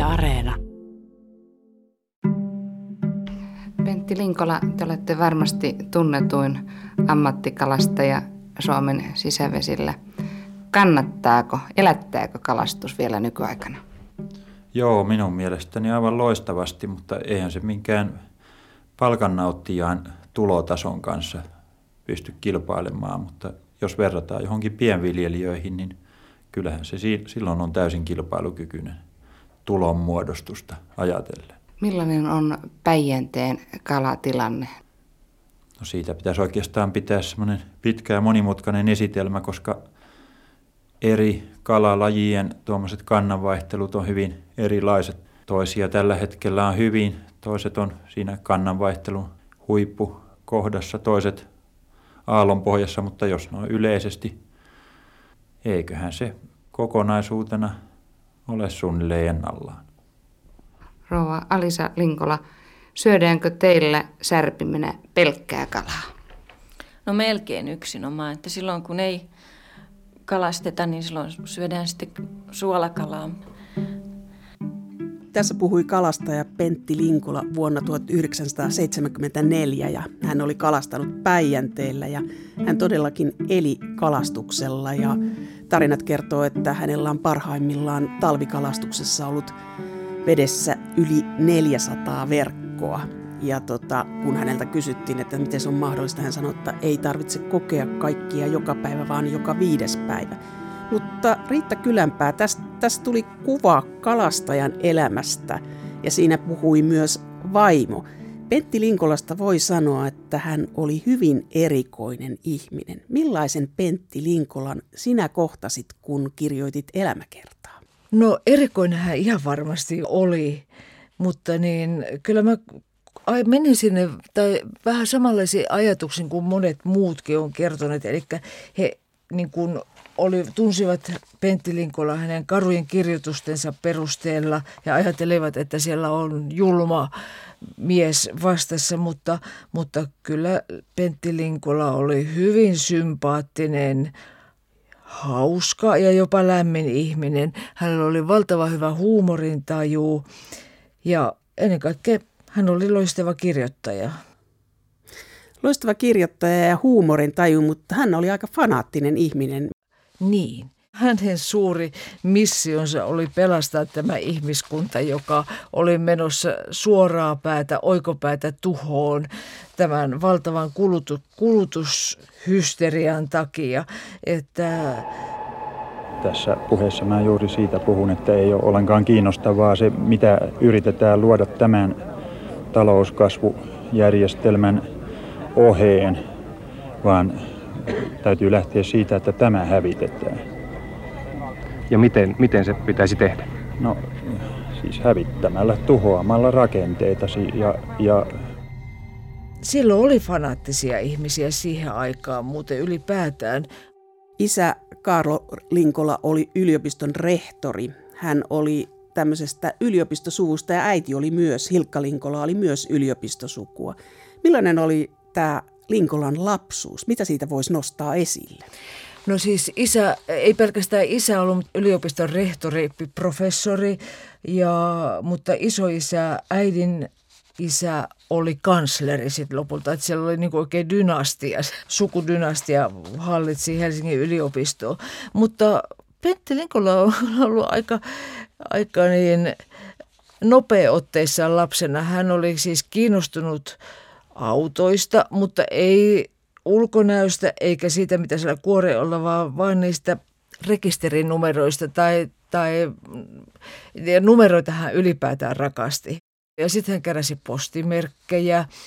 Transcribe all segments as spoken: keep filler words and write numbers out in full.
Areena. Pentti Linkola, te olette varmasti tunnetuin ammattikalastaja Suomen sisävesillä. Kannattaako, elättääkö kalastus vielä nykyaikana? Joo, minun mielestäni aivan loistavasti, mutta eihän se minkään palkannauttijan tulotason kanssa pysty kilpailemaan. Mutta jos verrataan johonkin pienviljelijöihin, niin kyllähän se silloin on täysin kilpailukykyinen tulonmuodostusta ajatellen. Millainen on Päijänteen kalatilanne? No siitä pitäisi oikeastaan pitää semmoinen pitkä ja monimutkainen esitelmä, koska eri kalalajien tuommoiset kannanvaihtelut on hyvin erilaiset. Toisia tällä hetkellä on hyvin, toiset on siinä kannanvaihtelun huippukohdassa, toiset aallonpohjassa, mutta jos noin yleisesti, eiköhän se kokonaisuutena ole suunnilleen ennallaan. Rouva Alisa Linkola, syödäänkö teillä särpimänä pelkkää kalaa? No melkein yksinomaan, että silloin kun ei kalasteta, niin silloin syödään sitten suolakalaa. Tässä puhui kalastaja Pentti Linkola vuonna tuhatyhdeksänsataaseitsemänkymmentäneljä ja hän oli kalastanut Päijänteellä ja hän todellakin eli kalastuksella ja tarinat kertoo, että hänellä on parhaimmillaan talvikalastuksessa ollut vedessä yli neljäsataa verkkoa. Ja tota, kun häneltä kysyttiin, että miten se on mahdollista, hän sanoi, että ei tarvitse kokea kaikkia joka päivä, vaan joka viides päivä. Mutta Riitta Kylänpää, tästä, tästä tuli kuva kalastajan elämästä ja siinä puhui myös vaimo. Pentti Linkolasta voi sanoa, että hän oli hyvin erikoinen ihminen. Millaisen Pentti Linkolan sinä kohtasit, kun kirjoitit elämäkertaa? No erikoinen hän ihan varmasti oli, mutta niin kyllä mä ai, menin sinne tai vähän samanlaisiin ajatuksiin kuin monet muutkin on kertoneet. Eli he niin kuin oli, tunsivat Pentti Linkola hänen karujen kirjoitustensa perusteella ja ajattelevat, että siellä on julma mies vastassa, mutta, mutta kyllä Pentti Linkola oli hyvin sympaattinen, hauska ja jopa lämmin ihminen. Hänellä oli valtava hyvä huumorintaju ja ennen kaikkea hän oli loistava kirjoittaja. Loistava kirjoittaja ja huumorintaju, mutta hän oli aika fanaattinen ihminen. Niin. Hänen suuri missionsa oli pelastaa tämä ihmiskunta, joka oli menossa suoraa päätä, oikopäätä tuhoon tämän valtavan kulutu- kulutushysterian takia. Että tässä puheessa mä juuri siitä puhun, että ei ole ollenkaan kiinnostavaa se, mitä yritetään luoda tämän talouskasvujärjestelmän oheen, vaan täytyy lähteä siitä, että tämä hävitetään. Ja miten, miten se pitäisi tehdä? No siis hävittämällä, tuhoamalla rakenteita ja, ja... Silloin oli fanaattisia ihmisiä siihen aikaan, muuten ylipäätään. Isä Kaarlo Linkola oli yliopiston rehtori. Hän oli tämmöisestä yliopistosuvusta ja äiti oli myös, Hilkka Linkola oli myös yliopistosukua. Millainen oli tämä Linkolan lapsuus? Mitä siitä voisi nostaa esille? No siis isä, ei pelkästään isä ollut yliopiston rehtori, professori, ja, mutta isoisä, äidin isä oli kansleri sitten lopulta. Että siellä oli niinku oikein dynastia, sukudynastia hallitsi Helsingin yliopistoa. Mutta Pentti Linkola on ollut aika, aika niin nopeaotteissaan lapsena. Hän oli siis kiinnostunut autoista, mutta ei ulkonäöstä eikä siitä, mitä siellä kuoreen olla, vaan, vaan niistä rekisterinumeroista tai, tai ja numeroita hän ylipäätään rakasti. Ja sitten hän keräsi postimerkkejä, äh,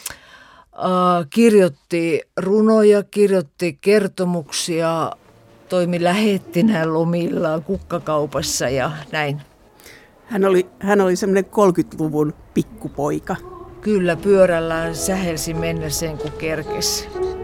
kirjoitti runoja, kirjoitti kertomuksia, toimi lähettinään lomillaan kukkakaupassa ja näin. Hän oli, hän oli semmoinen kolmekymmentäluvun pikkupoika. Kyllä, pyörällään sähelsi mennä sen, kun kerkesi.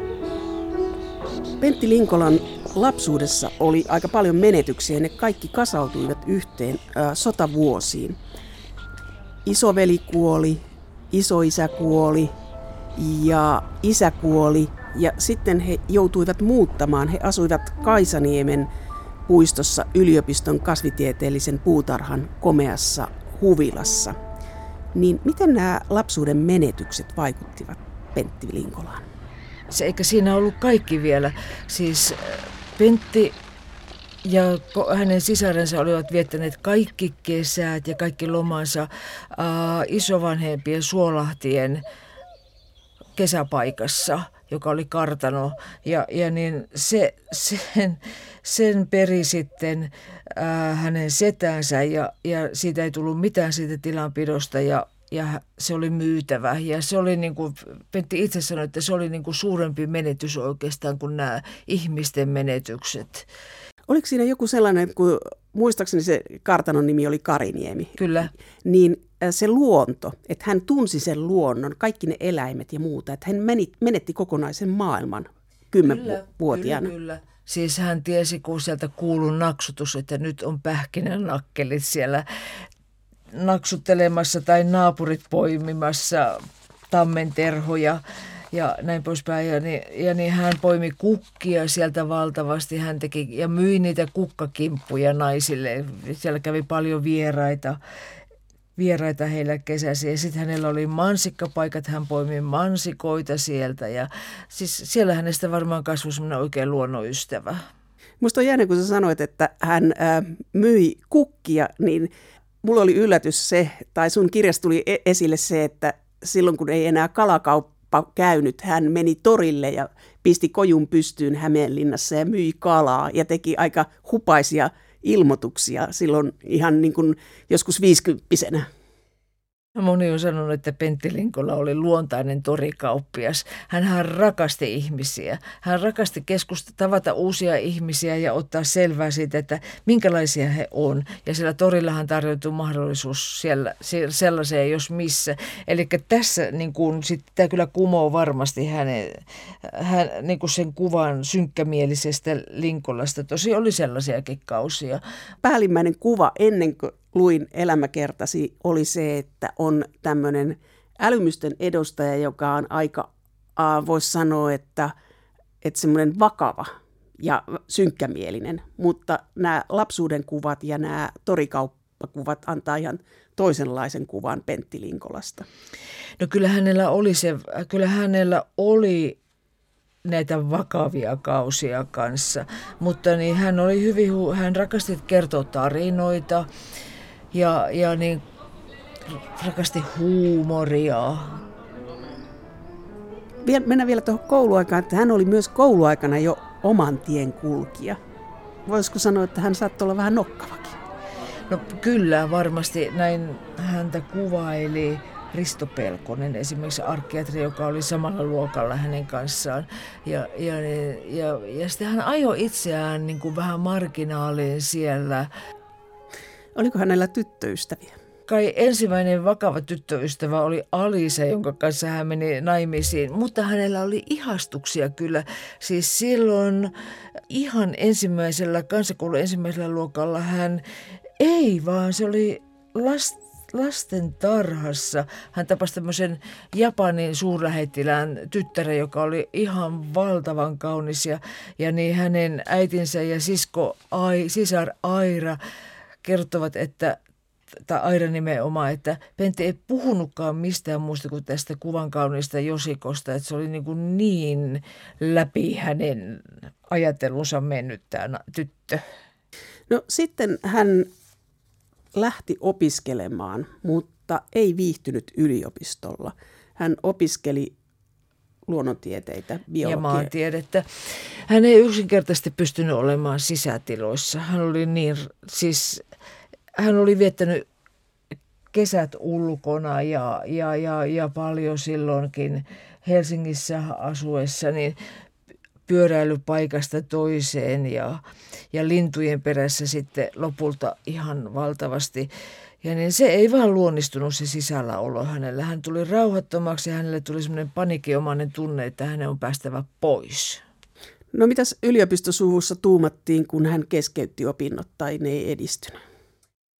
Pentti Linkolan lapsuudessa oli aika paljon menetyksiä. Ne kaikki kasautuivat yhteen äh, sotavuosiin. Isoveli kuoli, isoisä kuoli ja isä kuoli. Ja sitten he joutuivat muuttamaan. He asuivat Kaisaniemen puistossa yliopiston kasvitieteellisen puutarhan komeassa huvilassa. Niin miten nämä lapsuuden menetykset vaikuttivat Pentti Linkolaan? Se, eikä siinä ollut kaikki vielä. Siis Pentti ja hänen sisarensa olivat viettäneet kaikki kesät ja kaikki lomansa äh, isovanhempien Suolahtien kesäpaikassa, joka oli kartano. Ja, ja niin se, sen, sen peri sitten äh, hänen setänsä ja, ja siitä ei tullut mitään siitä tilanpidosta ja Ja se oli myytävä ja se oli niin kuin, Pentti itse sanoi, että se oli niin kuin suurempi menetys oikeastaan kuin nämä ihmisten menetykset. Oliko siinä joku sellainen, kun muistaakseni se kartanon nimi oli Kariniemi? Kyllä. Niin se luonto, että hän tunsi sen luonnon, kaikki ne eläimet ja muuta, että hän meni, menetti kokonaisen maailman kymmenvuotiaana. Kyllä, kyllä. Siis hän tiesi, kun sieltä kuului naksutus, että nyt on pähkinänakkelit siellä naksuttelemassa tai naapurit poimimassa tammenterhoja ja näin poispäin. Ja niin, ja niin hän poimi kukkia sieltä valtavasti. Hän teki ja myi niitä kukkakimppuja naisille. Siellä kävi paljon vieraita, vieraita heillä kesäsi. Ja sitten hänellä oli mansikkapaikat. Hän poimi mansikoita sieltä. Ja siis siellä hänestä varmaan kasvoi semmoinen oikein luonnonystävä. Musta on jännä, kun sä sanoit, että hän äh, myi kukkia, niin mulla oli yllätys se, tai sun kirjassa tuli esille se, että silloin kun ei enää kalakauppa käynyt, hän meni torille ja pisti kojun pystyyn Hämeenlinnassa ja myi kalaa ja teki aika hupaisia ilmoituksia silloin ihan niin kuin joskus viisikymppisenä. Moni on sanonut, että Pentti Linkola oli luontainen torikauppias. Hänhän rakasti ihmisiä. Hän rakasti keskusta, tavata uusia ihmisiä ja ottaa selvää siitä, että minkälaisia he on. Ja siellä torillahan tarjoutuu mahdollisuus siellä, sellaiseen, jos missä. Eli tässä niin kun, sit, tämä kyllä kumoo varmasti hänen, hän, niin kun sen kuvan synkkämielisestä Linkolasta. Tosi oli sellaisiakin kausia. Päällimmäinen kuva ennen kuin luin elämäkertasi oli se, että on tämmöinen älymystön edustaja, joka on aika, äh, voisi sanoa, että, että semmoinen vakava ja synkkämielinen, mutta nämä lapsuuden kuvat ja nämä torikauppakuvat antaa ihan toisenlaisen kuvan Pentti Linkolasta. No kyllä hänellä oli se, kyllä hänellä oli näitä vakavia kausia kanssa, mutta niin hän oli hyvin, hän rakasti kertoa tarinoita ja, ja niin rakasti huumoria. Viel, mennään vielä tuohon kouluaikaan, että hän oli myös kouluaikana jo oman tien kulkija. Voisiko sanoa, että hän saattoi olla vähän nokkavakin? No kyllä, varmasti näin häntä kuvaili Risto Pelkonen, esimerkiksi arkkiatri, joka oli samalla luokalla hänen kanssaan. Ja, ja, ja, ja sitten hän ajoi itseään niin kuin vähän marginaaliin siellä. Oliko hänellä tyttöystäviä? Kai ensimmäinen vakava tyttöystävä oli Alisa, jonka kanssa hän meni naimisiin, mutta hänellä oli ihastuksia kyllä. Siis silloin ihan ensimmäisellä kansakoulun ensimmäisellä luokalla hän, ei vaan se oli last, lasten tarhassa. Hän tapasi tämmöisen Japanin suurlähettilään tyttären, joka oli ihan valtavan kaunis ja, ja niin hänen äitinsä ja sisko Ai, sisar Aira kertovat, että tai Aira nimenomaan, että Pentti ei puhunutkaan mistään muusta kuin tästä kuvan kauniista Josikosta, että se oli niin, kuin niin läpi hänen ajattelunsa mennyt tämä tyttö. No sitten hän lähti opiskelemaan, mutta ei viihtynyt yliopistolla. Hän opiskeli luonnontieteitä, biologiaa. Ja maantiedettä. Hän ei yksinkertaisesti pystynyt olemaan sisätiloissa. Hän oli niin, siis hän oli viettänyt kesät ulkona ja, ja, ja, ja paljon silloinkin Helsingissä asuessa niin pyöräilypaikasta toiseen ja, ja lintujen perässä sitten lopulta ihan valtavasti. Ja niin se ei vaan luonnistunut se sisälläolo hänellä. Hän tuli rauhattomaksi ja hänelle tuli semmoinen paniikinomainen tunne, että hänen on päästävä pois. No mitäs yliopistosuvussa tuumattiin, kun hän keskeytti opinnot tai ne ei edistynyt?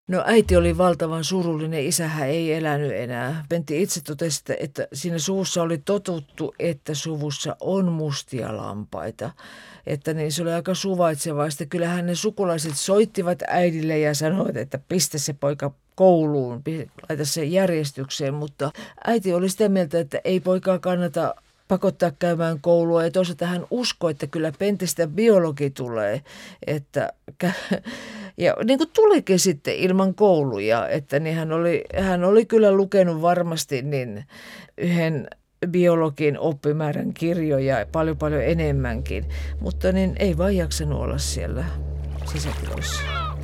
No äiti oli valtavan surullinen, isähän ei elänyt enää. Pentti itse totesi, että siinä suvussa oli totuttu, että suvussa on mustia lampaita. Että niin se oli aika suvaitsevaista. Kyllähän ne sukulaiset soittivat äidille ja sanoivat, että pistä se poika kouluun, laita se järjestykseen. Mutta äiti oli sitä mieltä, että ei poikaa kannata pakottaa käymään koulua. Ja toisaalta hän uskoi, että kyllä Pentistä biologi tulee. Että... Ja niin kuin tulikin sitten ilman kouluja, että niin hän, oli, hän oli kyllä lukenut varmasti niin yhden biologin oppimäärän kirjoja paljon paljon enemmänkin, mutta niin ei vaan jaksanut olla siellä sisätiloissa.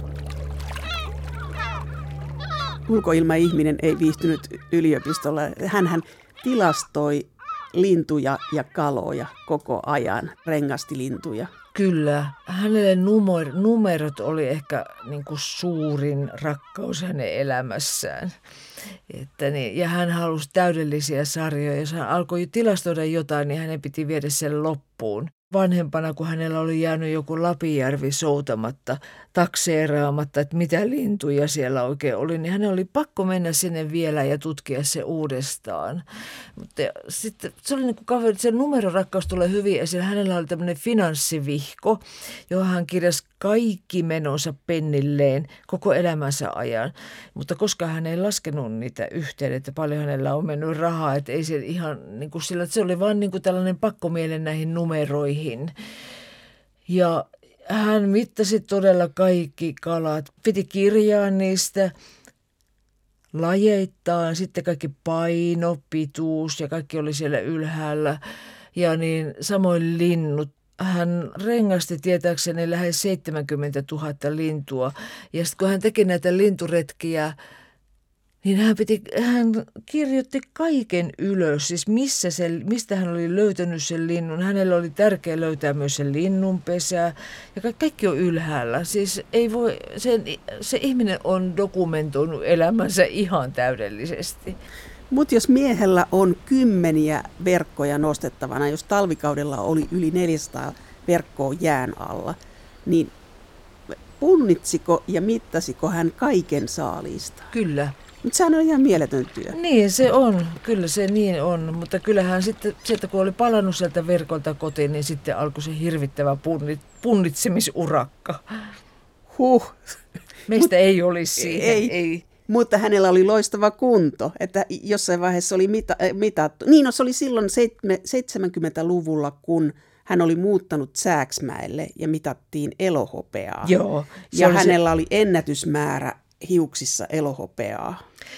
Ulkoilmaihminen ei viihtynyt yliopistolla. Hänhän tilastoi lintuja ja kaloja koko ajan, rengasti lintuja. Kyllä, hänelle numer- numerot oli ehkä niin kuin suurin rakkaus hänen elämässään. Että niin, ja hän halusi täydellisiä sarjoja. Jos hän alkoi tilastoida jotain, niin hänen piti viedä sen loppuun. Vanhempana, kun hänellä oli jäänyt joku Lapinjärvi soutamatta, takseeraamatta, että mitä lintuja siellä oikein oli, niin hänen oli pakko mennä sinne vielä ja tutkia se uudestaan. Mutta sitten se oli niin kuin kaveri, se numerorakkaus tulee hyvin esille. Hänellä oli tämmöinen finanssivihko, johon hän kirjasi kaikki menonsa pennilleen koko elämänsä ajan. Mutta koska hän ei laskenut niitä yhteen, että paljon hänellä on mennyt rahaa, että ei se ihan niin kuin sillä, että se oli vaan niin kuin tällainen pakkomielen näihin numeroihin. Ja hän mittasi todella kaikki kalat, piti kirjaa niistä lajeittain, sitten kaikki paino, pituus ja kaikki oli siellä ylhäällä. Ja niin samoin linnut. Hän rengasti tietääkseni lähes seitsemänkymmentätuhatta lintua. Ja sitten kun hän teki näitä linturetkiä, niin hän, piti, hän kirjoitti kaiken ylös, siis missä se, mistä hän oli löytänyt sen linnun. Hänellä oli tärkeää löytää myös se linnunpesä ja kaikki on ylhäällä. Siis ei voi, sen, se ihminen on dokumentoinut elämänsä ihan täydellisesti. Mutta jos miehellä on kymmeniä verkkoja nostettavana, jos talvikaudella oli yli neljäsataa verkkoa jään alla, niin punnitsiko ja mittasiko hän kaiken saaliista? Kyllä. Mutta sehän on ihan mieletön työ. Niin se on, kyllä se niin on, mutta kyllähän sitten sieltä kun oli palannut sieltä verkolta kotiin, niin sitten alkoi se hirvittävä punnit, punnitsemisurakka. Huh. Meistä Mut, ei olisi siihen. Ei. ei. Mutta hänellä oli loistava kunto, että jossain vaiheessa oli mita, mitattu. Niin, no, se oli silloin seitsemänkymmentäluvulla, kun hän oli muuttanut Sääksmäelle ja mitattiin elohopeaa. Joo. Ja hänellä se... oli ennätysmäärä hiuksissa elohopeaa.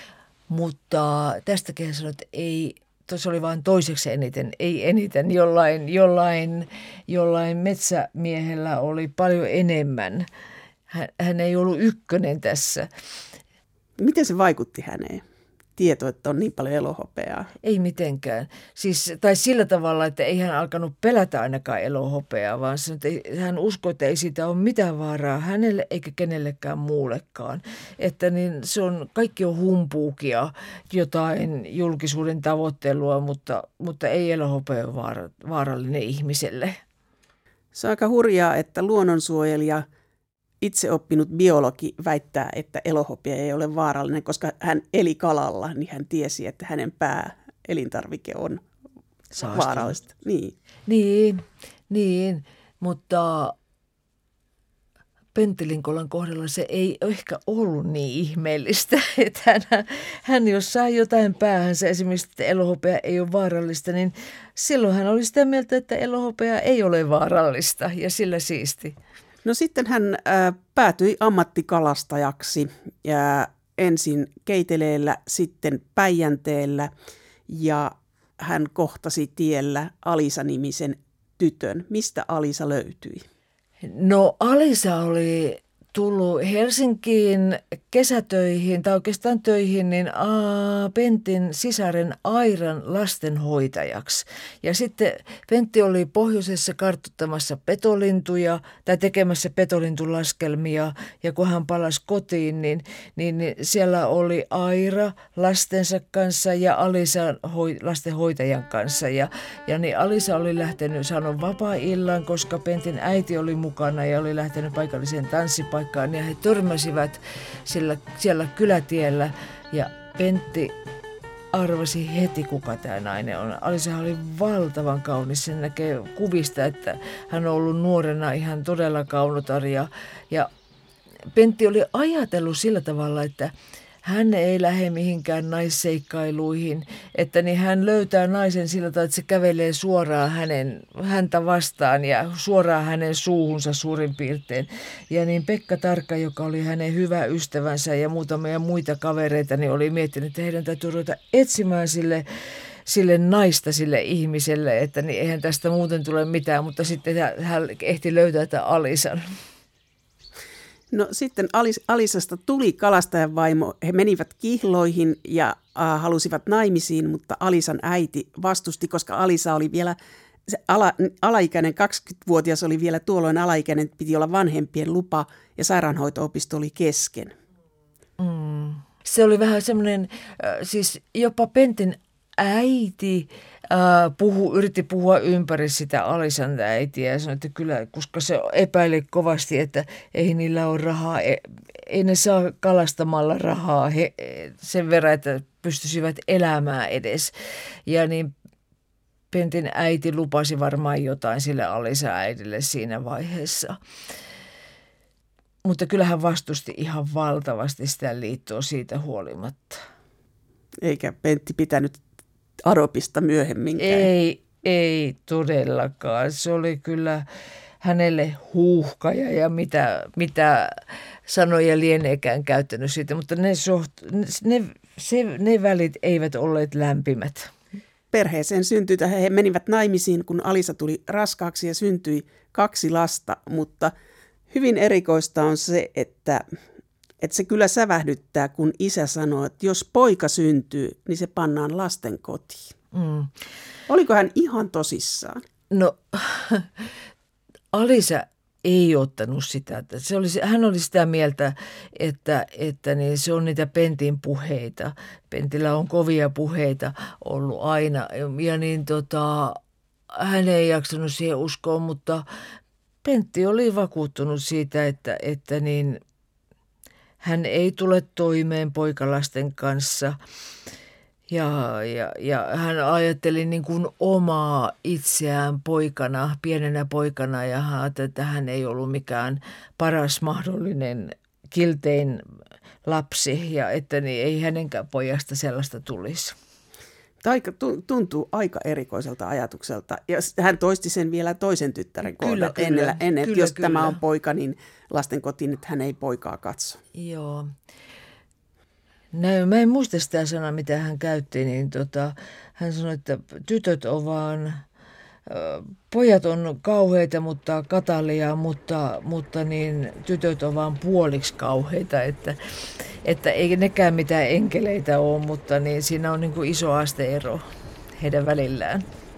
Mutta tästäkin hän sanoi, että ei, tuossa oli vain toiseksi eniten, ei eniten. Jollain, jollain, jollain metsämiehellä oli paljon enemmän. Hän, hän ei ollut ykkönen tässä. Miten se vaikutti häneen? Tieto, että on niin paljon elohopeaa. Ei mitenkään. Siis, tai sillä tavalla, että ei hän alkanut pelätä ainakaan elohopeaa, vaan sanoi, että hän uskoi, että ei siitä ole mitään vaaraa hänelle eikä kenellekään muullekaan. Että niin se on, kaikki on humpuukia, jotain julkisuuden tavoittelua, mutta, mutta ei elohopea ole vaara, vaarallinen ihmiselle. Se on aika hurjaa, että luonnonsuojelija, itse oppinut biologi väittää, että elohopea ei ole vaarallinen, koska hän eli kalalla, niin hän tiesi, että hänen pääelintarvike on saastunut. Vaarallista. Niin. Niin, niin, mutta Pentti Linkolan kohdalla se ei ehkä ollut niin ihmeellistä, että hän, hän jos sai jotain päähänsä, esimerkiksi että elohopea ei ole vaarallista, niin silloin hän oli sitä mieltä, että elohopea ei ole vaarallista ja sillä siisti. No sitten hän äh, päätyi ammattikalastajaksi ja ensin Keiteleellä, sitten Päijänteellä ja hän kohtasi tiellä Alisa-nimisen tytön. Mistä Alisa löytyi? No Alisa oli tullut Helsinkiin kesätöihin tai oikeastaan töihin niin aa, Pentin sisaren Airan lastenhoitajaksi. Ja sitten Pentti oli pohjoisessa kartuttamassa petolintuja tai tekemässä petolintulaskelmia. Ja kun hän palasi kotiin, niin, niin, niin siellä oli Aira lastensa kanssa ja Alisa hoi, lastenhoitajan kanssa. Ja, ja niin Alisa oli lähtenyt saanut vapaa-illan, koska Pentin äiti oli mukana ja oli lähtenyt paikalliseen tanssipaikkaan. aikaan ja he törmäsivät siellä, siellä kylätiellä ja Pentti arvasi heti, kuka tämä nainen on. Alisahan oli valtavan kaunis. Sen näkee kuvista, että hän on ollut nuorena ihan todella kaunotar. Ja, ja Pentti oli ajatellut sillä tavalla, että hän ei lähde mihinkään naisseikkailuihin, että niin hän löytää naisen sillä tavalla, että se kävelee suoraan hänen, häntä vastaan ja suoraan hänen suuhunsa suurin piirtein. Ja niin Pekka Tarkka, joka oli hänen hyvä ystävänsä ja muutamia muita kavereita, niin oli miettinyt, että heidän täytyy ruveta etsimään sille, sille naista sille ihmiselle, että niin eihän tästä muuten tule mitään, mutta sitten hän ehti löytää tämän Alisan. No sitten Alis, Alisasta tuli kalastajan vaimo. He menivät kihloihin ja äh, halusivat naimisiin, mutta Alisan äiti vastusti, koska Alisa oli vielä, se ala, alaikäinen, kaksikymmentävuotias oli vielä tuolloin alaikäinen, piti olla vanhempien lupa ja sairaanhoito-opisto oli kesken. Mm. Se oli vähän semmoinen, äh, siis jopa Pentin äiti äh, puhu, yritti puhua ympäri sitä Alisan äitiä ja sanoi, että kyllä, koska se epäili kovasti, että ei niillä ole rahaa, ei, ei ne saa kalastamalla rahaa he, sen verran, että pystyisivät elämään edes. Ja niin Pentin äiti lupasi varmaan jotain sille Alisan äidille siinä vaiheessa. Mutta kyllähän vastusti ihan valtavasti sitä liittoa siitä huolimatta. Eikä Pentti pitänyt adopista myöhemminkään. Ei, ei todellakaan. Se oli kyllä hänelle huuhkaja ja mitä, mitä sanoja lieneekään käyttänyt siitä, mutta ne, soht, ne, se, ne välit eivät olleet lämpimät. Perheeseen syntyi, he menivät naimisiin, kun Alisa tuli raskaaksi ja syntyi kaksi lasta, mutta hyvin erikoista on se, että Että se kyllä sävähdyttää, kun isä sanoo, että jos poika syntyy, niin se pannaan lasten kotiin. Mm. Oliko hän ihan tosissaan? No, Alisa ei ottanut sitä. Että se oli, hän oli sitä mieltä, että, että niin se on niitä Pentin puheita. Pentillä on kovia puheita ollut aina. Ja niin tota, hän ei jaksanut siihen uskoa, mutta Pentti oli vakuuttunut siitä, että, että niin hän ei tule toimeen poikalasten kanssa ja, ja, ja hän ajatteli niin kuin omaa itseään poikana, pienenä poikana ja hän ajatteli, että hän ei ollut mikään paras mahdollinen kiltein lapsi ja että niin ei hänenkään pojasta sellaista tulisi. Aika, tuntuu aika erikoiselta ajatukselta. Ja hän toisti sen vielä toisen tyttären kohdalla ennen, ennen että jos kyllä. Tämä on poika, niin lasten kotiin, että hän ei poikaa katso. Joo. Näin, mä en muista sitä sanaa, mitä hän käytti, niin tota, hän sanoi, että tytöt on vaan, pojat on kauheita, mutta katalia, mutta, mutta niin tytöt on vaan puoliksi kauheita, että, että ei nekään mitään enkeleitä ole, mutta niin siinä on niin kuin iso asteero heidän välillään.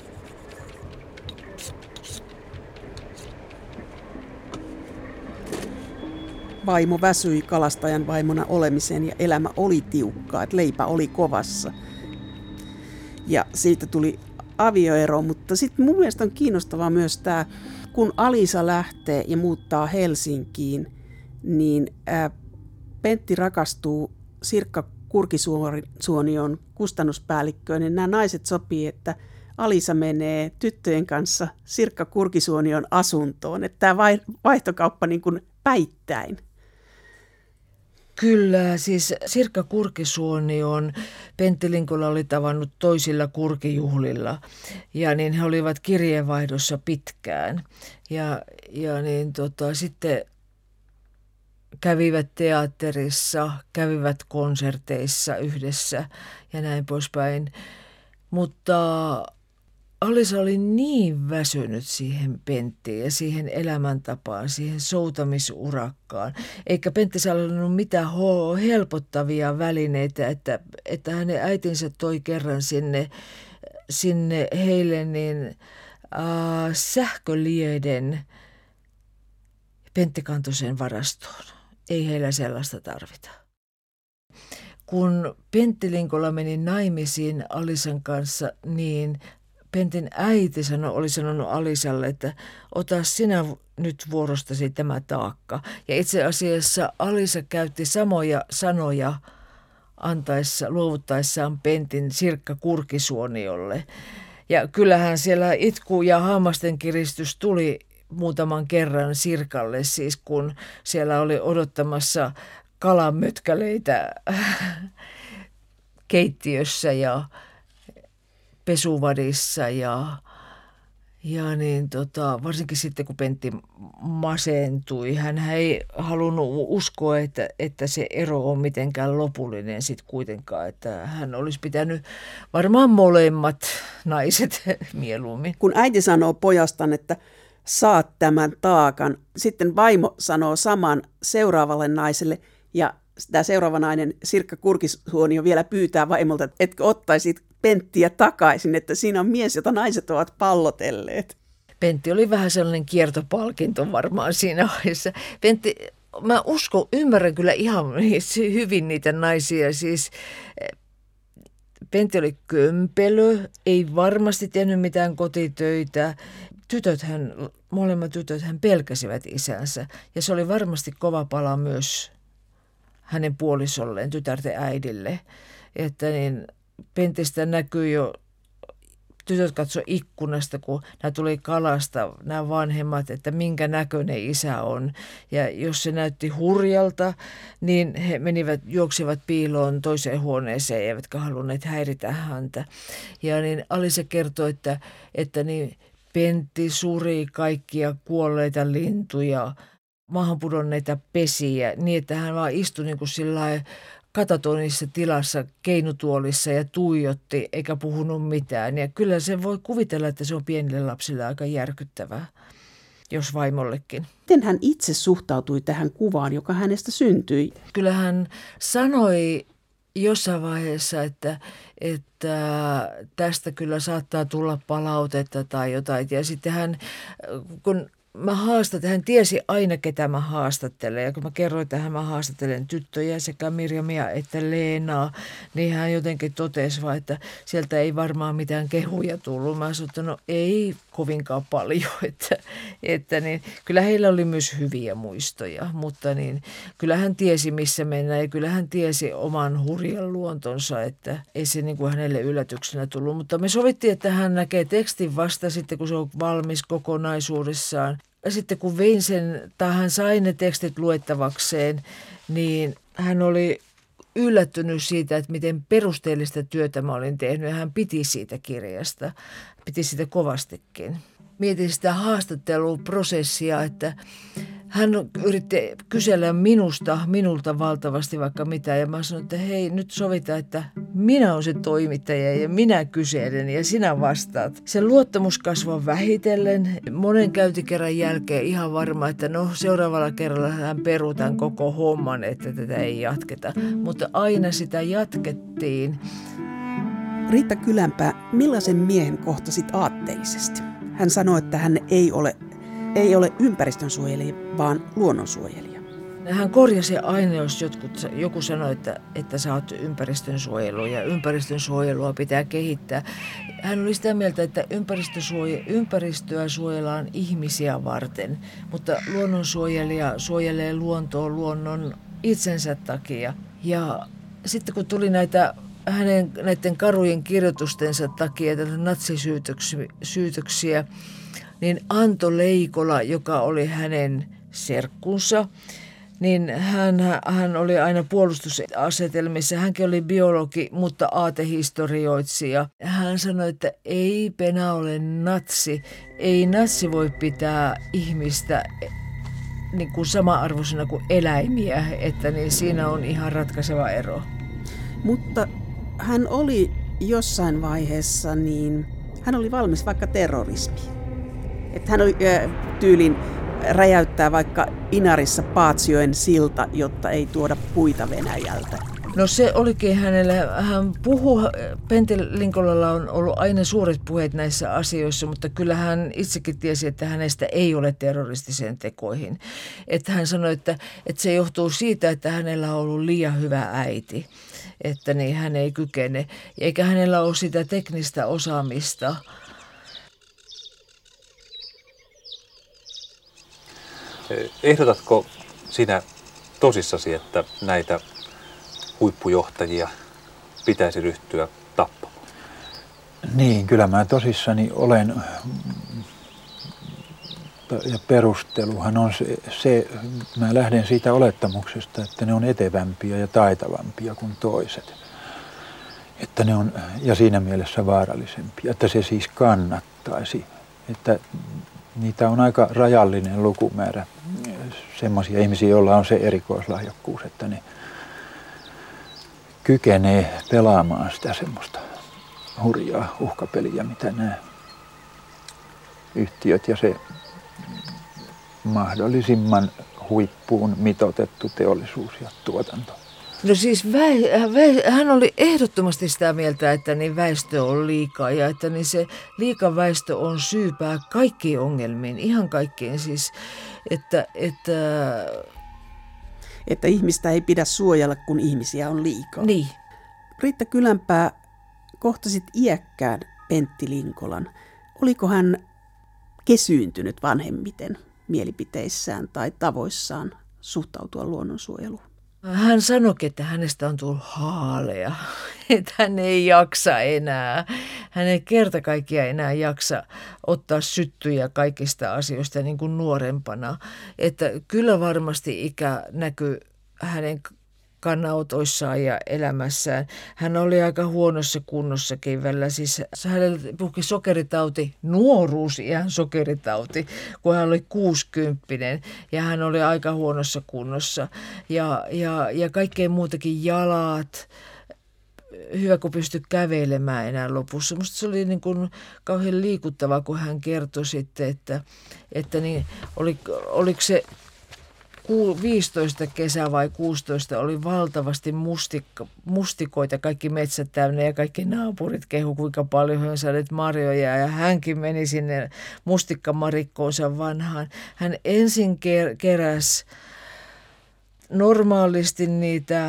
Vaimo väsyi kalastajan vaimona olemiseen ja elämä oli tiukkaa, että leipä oli kovassa. Ja siitä tuli avioero, mutta sitten mun mielestä on kiinnostavaa myös tämä, kun Alisa lähtee ja muuttaa Helsinkiin, niin ää, Pentti rakastuu Sirkka Kurkisuonion kustannuspäällikköön, niin nämä naiset sopii, että Alisa menee tyttöjen kanssa Sirkka Kurkisuonion asuntoon, että tämä vaihtokauppa niin kuin päittäin. Kyllä, siis Sirkka Kurkisuonion Pentti Linkola oli tavannut toisilla kurkijuhlilla ja niin he olivat kirjeenvaihdossa pitkään ja, ja niin tota, sitten kävivät teatterissa, kävivät konserteissa yhdessä ja näin poispäin, mutta Alisa oli niin väsynyt siihen Penttiin ja siihen elämäntapaan, siihen soutamisurakkaan. Eikä Pentti sanonut mitään helpottavia välineitä, että, että hänen äitinsä toi kerran sinne, sinne heille niin, äh, sähkölieden. Pentti kantoi sen varastoon. Ei heillä sellaista tarvita. Kun Pentti Linkola meni naimisiin Alisan kanssa, niin Pentin äiti sano, oli sanonut Alisalle, että ota sinä nyt vuorostasi tämä taakka. Ja itse asiassa Alisa käytti samoja sanoja antaessa, luovuttaessaan Pentin Sirkka Kurkisuoniolle. Ja kyllähän siellä itku ja hammasten kiristys tuli muutaman kerran Sirkalle, siis kun siellä oli odottamassa kalamötkäleitä keittiössä ja pesuvadissa ja, ja niin tota, varsinkin sitten kun Pentti masentui, hän ei halunnut uskoa, että, että se ero on mitenkään lopullinen sitten kuitenkaan, että hän olisi pitänyt varmaan molemmat naiset mieluummin. Kun äiti sanoo pojastaan, että saat tämän taakan, sitten vaimo sanoo saman seuraavalle naiselle ja tämä seuraava nainen Sirkka Kurkisuonio vielä pyytää vaimolta, että etkö ottaisit Penttiä takaisin, että siinä on mies, jota naiset ovat pallotelleet. Pentti oli vähän sellainen kiertopalkinto varmaan siinä vaiheessa. Pentti, mä uskon, ymmärrän kyllä ihan hyvin niitä naisia. Siis Pentti oli kömpelö, ei varmasti tehnyt mitään kotitöitä. Tytöthän, molemmat tytöthän pelkäsivät isänsä ja se oli varmasti kova pala myös hänen puolisolleen, tytärten äidille, että niin Pentistä näkyy jo, tytöt katsoi ikkunasta, kun nämä tuli kalasta, nämä vanhemmat, että minkä näköinen isä on. Ja jos se näytti hurjalta, niin he menivät, juoksivat piiloon toiseen huoneeseen, eivätkä halunneet häiritä häntä. Ja niin Alisa kertoi, että, että niin Pentti suri kaikkia kuolleita lintuja, maahan pudonneita pesiä, niin että hän vaan istui niin kuin sillä katatonissa tilassa keinutuolissa ja tuijotti eikä puhunut mitään. Ja kyllä se voi kuvitella, että se on pienille lapsille aika järkyttävää, jos vaimollekin. Miten hän itse suhtautui tähän kuvaan, joka hänestä syntyi? Kyllä hän sanoi jossain vaiheessa, että, että tästä kyllä saattaa tulla palautetta tai jotain. Ja sitten hän, kun mä haastattelen, hän tiesi aina, ketä mä haastattelen. Ja kun mä kerroin, että hän mä haastattelen tyttöjä sekä Mirjamia että Leenaa, niin hän jotenkin totesi vaan, että sieltä ei varmaan mitään kehuja tullut. Mä sanoin, että no ei kovinkaan paljon. Että, että niin, kyllä heillä oli myös hyviä muistoja, mutta niin, kyllä hän tiesi, missä mennään. Ja kyllä hän tiesi oman hurjan luontonsa, että ei se niin kuin hänelle yllätyksenä tullut. Mutta me sovittiin, että hän näkee tekstin vasta sitten, kun se on valmis kokonaisuudessaan. Ja sitten kun vein sen, tai hän sai ne tekstit luettavakseen, niin hän oli yllättynyt siitä, että miten perusteellista työtä mä olin tehnyt. Ja hän piti siitä kirjasta, piti sitä kovastikin. Mietin sitä haastatteluprosessia, että hän yritti kysellä minusta, minulta valtavasti vaikka mitä. Ja mä sanoin, että hei, nyt sovitaan, että minä olen se toimittaja ja minä kyselen ja sinä vastaat. Sen luottamus kasvoi vähitellen. Monen käyntikerran jälkeen ihan varma, että no seuraavalla kerralla hän peruu tämän koko homman, että tätä ei jatketa. Mutta aina sitä jatkettiin. Riitta Kylänpää, millaisen miehen kohtasit aatteellisesti? Hän sanoi, että hän ei ole Ei ole ympäristönsuojelija, vaan luonnonsuojelija. Hän korjasi aina, jos jotkut, joku sanoi, että, että sä oot ympäristönsuojelu ja ympäristönsuojelua pitää kehittää. Hän oli sitä mieltä, että ympäristöä suojellaan ihmisiä varten, mutta luonnonsuojelija suojelee luontoa luonnon itsensä takia. Ja sitten kun tuli näitä hänen näiden karujen kirjoitustensa takia natsisyytöksiä, niin Anto Leikola, joka oli hänen serkkunsa, niin hän, hän oli aina puolustusasetelmissa. Hänkin oli biologi, mutta aatehistorioitsija. Hän sanoi, että ei Pena ole natsi. Ei natsi voi pitää ihmistä niin kuin sama-arvoisena kuin eläimiä, että niin siinä on ihan ratkaiseva ero. Mutta hän oli jossain vaiheessa, niin hän oli valmis vaikka terrorismiin. Että hän oli äh, tyylin räjäyttää vaikka Inarissa Paatsioen silta, jotta ei tuoda puita Venäjältä. No se olikin hänelle, hän puhuu, Pentti Linkolalla on ollut aina suuret puheet näissä asioissa, mutta kyllä hän itsekin tiesi, että hänestä ei ole terroristiseen tekoihin. Että hän sanoi, että, että se johtuu siitä, että hänellä on ollut liian hyvä äiti, että niin hän ei kykene, eikä hänellä ole sitä teknistä osaamista Ehdotatko sinä tosissasi, että näitä huippujohtajia pitäisi ryhtyä tappamaan? Niin, kyllä mä tosissani olen. Ja perusteluhan on se, se, mä lähden siitä olettamuksesta, että ne on etevämpiä ja taitavampia kuin toiset. Että ne on, ja siinä mielessä vaarallisempia, että se siis kannattaisi. Että niitä on aika rajallinen lukumäärä, semmoisia ihmisiä, joilla on se erikoislahjakkuus, että ne kykenee pelaamaan sitä semmoista hurjaa uhkapeliä, mitä nämä yhtiöt ja se mahdollisimman huippuun mitoitettu teollisuus ja tuotanto. No siis väi, väi, hän oli ehdottomasti sitä mieltä, että niin väestö on liikaa ja että niin se liikaväestö on syypää kaikkiin ongelmiin, ihan kaikkiin siis, että, että... että ihmistä ei pidä suojella, kun ihmisiä on liikaa. Niin. Riitta Kylänpää, kohtasit iäkkään Pentti Linkolan. Oliko hän kesyyntynyt vanhemmiten mielipiteissään tai tavoissaan suhtautua luonnonsuojeluun? Hän sanoikin, että hänestä on tullut haalea, että hän ei jaksa enää. Hän ei kerta kaikkiaan enää jaksa ottaa syttyjä kaikista asioista niin kuin nuorempana. Että kyllä varmasti ikä näkyy hänen kannanotoissaan ja elämässään. Hän oli aika huonossa kunnossakin välillä. Siis hänellä puhki sokeritauti, nuoruusiän sokeritauti, kun hän oli kuusikymppinen ja hän oli aika huonossa kunnossa. Ja, ja, ja kaikkea muutakin jalat. Hyvä, kun pystyi kävelemään enää lopussa. Musta se oli niin kuin kauhean liikuttavaa, kun hän kertoi sitten, että, että niin, oli, oliko se viisitoista kesää vai kuusitoista oli valtavasti mustikka, mustikoita, kaikki metsät täynnä ja kaikki naapurit kehu, kuinka paljon hän saadet marjoja ja hänkin meni sinne mustikkamarikkoonsa vanhaan. Hän ensin ker- keräsi normaalisti niitä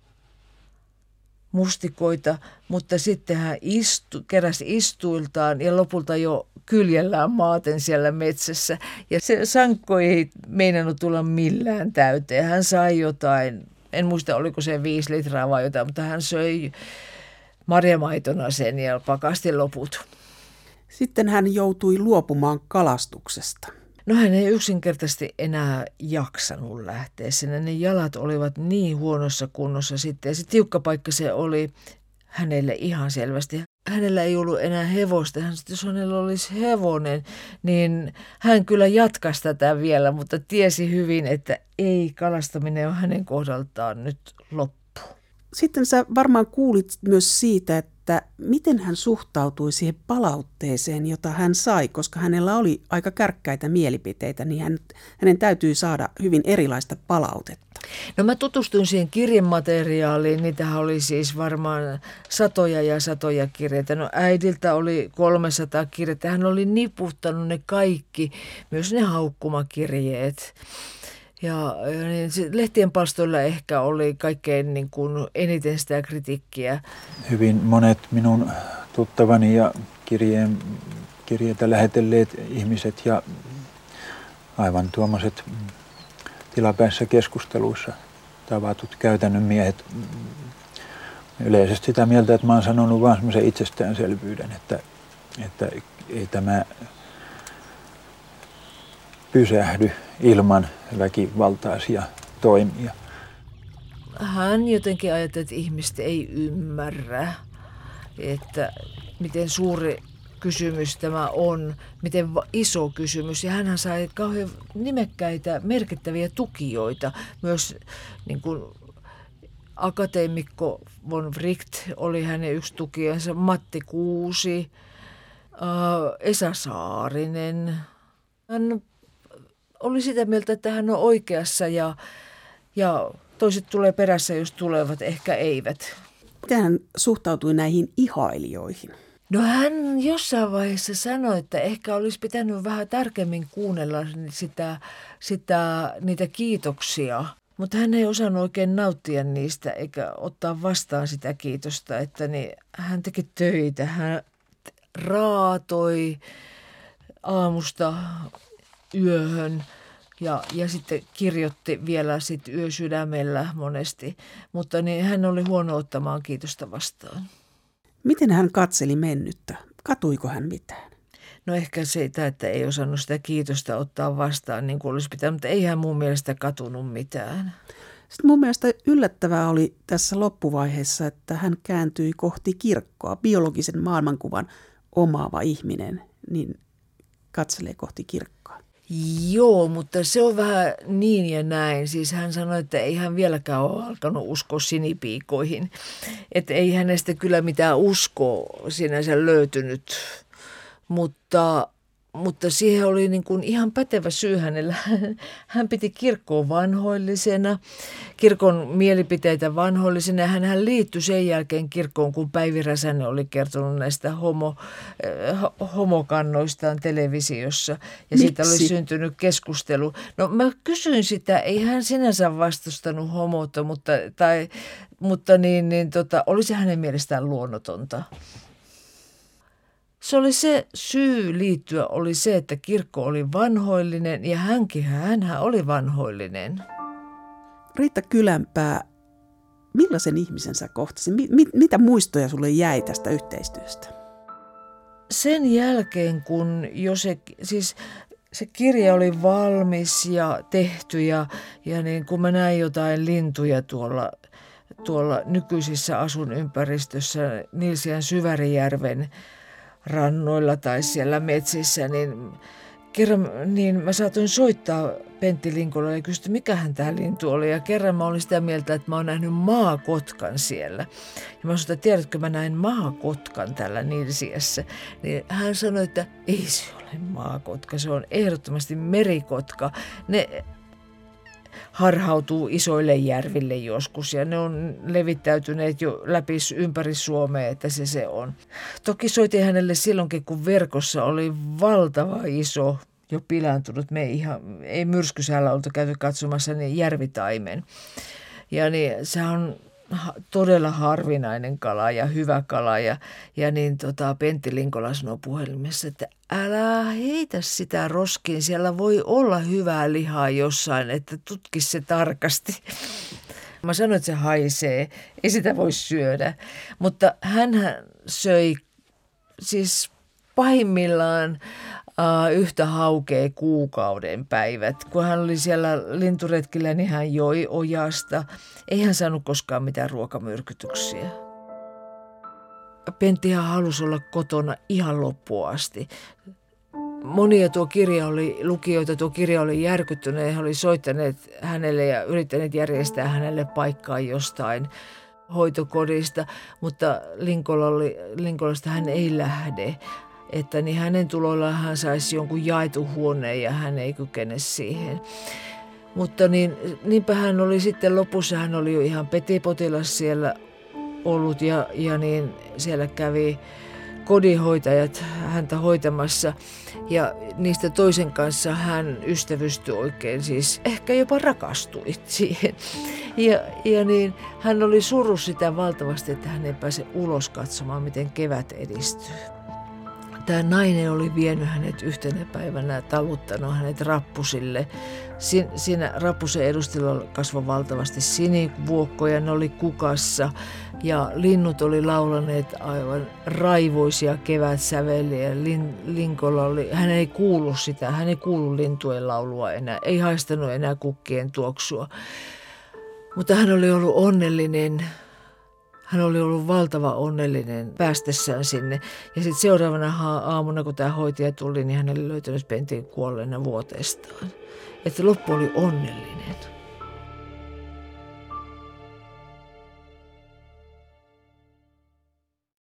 mustikoita, mutta sitten hän istu, keräsi istuiltaan ja lopulta jo kyljellään maaten siellä metsässä. Ja se sankko ei meinannut tulla millään täyteen. Hän sai jotain, en muista oliko se viisi litraa vai jotain, mutta hän söi marjamaitona sen ja pakasti loput. Sitten hän joutui luopumaan kalastuksesta. No hän ei yksinkertaisesti enää jaksanut lähteä sinne. Ne jalat olivat niin huonossa kunnossa sitten. Ja se tiukka paikka se oli hänelle ihan selvästi. Hänellä ei ollut enää hevosta. Hän, jos hänellä olisi hevonen, niin hän kyllä jatkaisi tätä vielä, mutta tiesi hyvin, että ei, kalastaminen on hänen kohdaltaan nyt loppu. Sitten sä varmaan kuulit myös siitä, että miten hän suhtautui siihen palautteeseen, jota hän sai, koska hänellä oli aika kärkkäitä mielipiteitä, niin hän, hänen täytyy saada hyvin erilaista palautetta. No mä tutustuin siihen kirjemateriaaliin, niitähän oli siis varmaan satoja ja satoja kirjeitä. No äidiltä oli kolmesataa kirjettä, hän oli niputtanut ne kaikki, myös ne haukkumakirjeet. Ja, ja niin, lehtien palstoilla ehkä oli kaikkein niin kuin eniten sitä kritiikkiä. Hyvin monet minun tuttavani ja kirjeen, kirjeitä lähetelleet ihmiset ja aivan tuommoiset tilapäisissä keskusteluissa tavatut käytännön miehet yleisesti sitä mieltä, että mä oon sanonut vaan semmoisen itsestäänselvyyden, että, että ei tämä pysähdy ilman väkivaltaisia toimia. Hän jotenkin ajatteli, että ihmiset ei ymmärrä, että miten suuri kysymys tämä on, miten iso kysymys. Ja hänhän sai kauhean nimekkäitä, merkittäviä tukijoita. Myös niin kuin akateemikko von Wright oli hänen yksi tukijansa, Matti Kuusi, Esa Saarinen. Hän oli sitä mieltä, että hän on oikeassa ja, ja toiset tulee perässä, jos tulevat, ehkä eivät. Miten hän suhtautui näihin ihailijoihin? No hän jossain vaiheessa sanoi, että ehkä olisi pitänyt vähän tarkemmin kuunnella sitä, sitä, niitä kiitoksia. Mutta hän ei osannut oikein nauttia niistä eikä ottaa vastaan sitä kiitosta, että niin, hän teki töitä. Hän raatoi aamusta yöhön Ja, ja sitten kirjoitti vielä sit yösydämellä monesti, mutta niin hän oli huono ottamaan kiitosta vastaan. Miten hän katseli mennyttä? Katuiko hän mitään? No ehkä siitä, että ei osannut sitä kiitosta ottaa vastaan niin kuin olisi pitänyt, mutta ei hän mun mielestä katunut mitään. Sitten mun mielestä yllättävää oli tässä loppuvaiheessa, että hän kääntyi kohti kirkkoa. Biologisen maailmankuvan omaava ihminen niin katselee kohti kirkkoa. Joo, mutta se on vähän niin ja näin. Siis hän sanoi, että ei hän vieläkään ole alkanut uskoa sinipiikoihin. Että ei hänestä kyllä mitään uskoa sinänsä löytynyt, mutta, mutta siihen oli niin kuin ihan pätevä syy hänellä. Hän piti kirkkoa vanhoillisena, kirkon mielipiteitä vanhoillisena. Ja hän liittyi sen jälkeen kirkkoon, kun Päivi Räsänen oli kertonut näistä homo, homokannoistaan televisiossa. Ja Miksi? siitä oli syntynyt keskustelu. No mä kysyin sitä, ei hän sinänsä vastustanut homota, mutta, tai, mutta niin, niin, tota, oli se hänen mielestään luonnotonta. Se oli se syy liittyä, oli se, että kirkko oli vanhoillinen ja hänkin, hänhän oli vanhoillinen. Riitta Kylänpää, millaisen ihmisen sä kohtasit? Mi- mit- mitä muistoja sulle jäi tästä yhteistyöstä? Sen jälkeen, kun jo se, siis se kirja oli valmis ja tehty ja, ja niin kun mä näin jotain lintuja tuolla, tuolla nykyisissä asuinympäristössä Nilsiän Syvärijärven rannoilla tai siellä metsissä, niin kerran niin mä saatoin soittaa Pentti Linkolalle ja kysyä, mikähän tämä lintu oli. Ja kerran mä olin sitä mieltä, että mä oon nähnyt maakotkan siellä. Ja mä sanoin, että tiedätkö, mä näin maakotkan tällä Nilsiässä. Niin hän sanoi, että ei se ole maakotka, se on ehdottomasti merikotka. Ne harhautuu isoille järville joskus ja ne on levittäytyneet jo läpi ympäri Suomea, että se se on. Toki soitin hänelle silloinkin, kun verkossa oli valtava iso, jo pilaantunut, me ei, ihan, ei myrskysäällä oltu käyty katsomassa, niin järvitaimen. Ja niin, se on todella harvinainen kala ja hyvä kala. Ja, ja niin tota, Pentti Linkola sanoi puhelimessa, että älä heitä sitä roskiin, siellä voi olla hyvää lihaa jossain, että tutki se tarkasti. Mä sanoin, että se haisee, ei sitä voi syödä, mutta hänhän söi siis pahimmillaan Uh, yhtä haukea kuukauden päivät. Kun hän oli siellä linturetkillä, niin hän joi ojasta. Ei hän saanut koskaan mitään ruokamyrkytyksiä. Penttihan halusi olla kotona ihan loppuun asti. Monia tuo kirja oli, lukijoita tuo kirja oli järkyttyneet. He oli soittaneet hänelle ja yrittäneet järjestää hänelle paikkaa jostain hoitokodista, mutta Linkola oli, Linkolasta hän ei lähde. Että niin hänen tuloillaan hän saisi jonkun jaetun huoneen ja hän ei kykene siihen. Mutta niin, niinpä hän oli sitten lopussa, hän oli jo ihan petipotilas siellä ollut ja, ja niin siellä kävi kodinhoitajat häntä hoitamassa. Ja niistä toisen kanssa hän ystävystyi oikein, siis ehkä jopa rakastui siihen. Ja, ja niin hän oli surru sitä valtavasti, että hän ei pääse ulos katsomaan, miten kevät edistyy. Tämä nainen oli vienyt hänet yhtenä päivänä, taluttanut hänet rappusille. Sin, siinä rappusen edustilla kasvoi valtavasti sinivuokkoja, ne oli kukassa ja linnut oli laulaneet aivan raivoisia kevätsäveliä. Lin, Linkola oli, hän ei kuullut sitä, hän ei kuullut lintujen laulua enää, ei haistanut enää kukkien tuoksua. Mutta hän oli ollut onnellinen. Hän oli ollut valtava onnellinen päästessään sinne. Ja sitten seuraavana aamuna, kun tämä hoitaja tuli, niin hän oli löytänyt Pentin kuolleena vuoteestaan. Että loppu oli onnellinen.